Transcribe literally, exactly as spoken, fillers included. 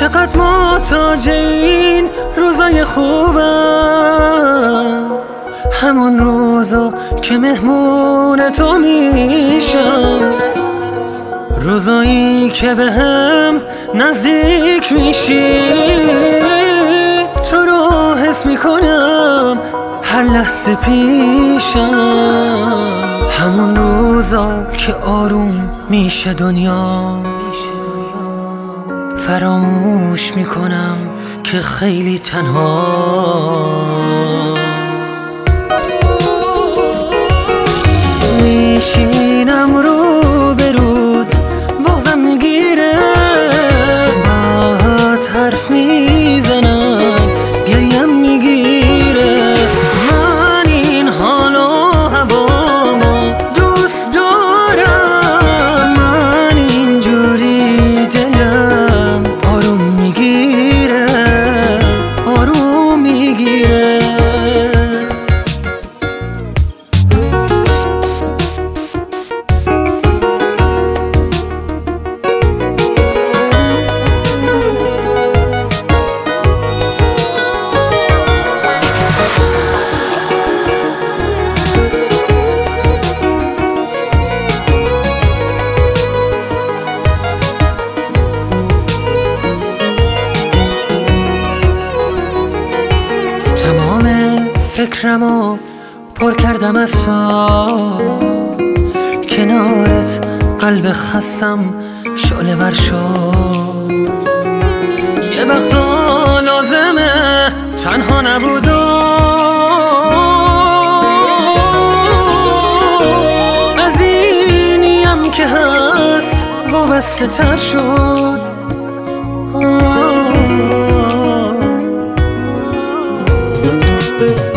چقدر محتاج این روزای خوبم، همون روزا که مهمون تو میشم، روزایی که به هم نزدیک میشی، تو رو حس میکنم هر لحظه پیشم، همون روزا که آروم میشه دنیا، فراموش میکنم که خیلی تنها. میشینم رو به رود بغضم میگیره، باهات حرف میزنم گریم میگیره، من این حال و هوامو دوست دارم، من اینجوری دلم آروم میگیره آروم میگیره. تمام فکرمو پر کردم از تو، کنارت قلب خستم شعله ور شد، یه وقتا لازمه تنها نبود و از اینیم که هست وابسته تر شد. Thank you.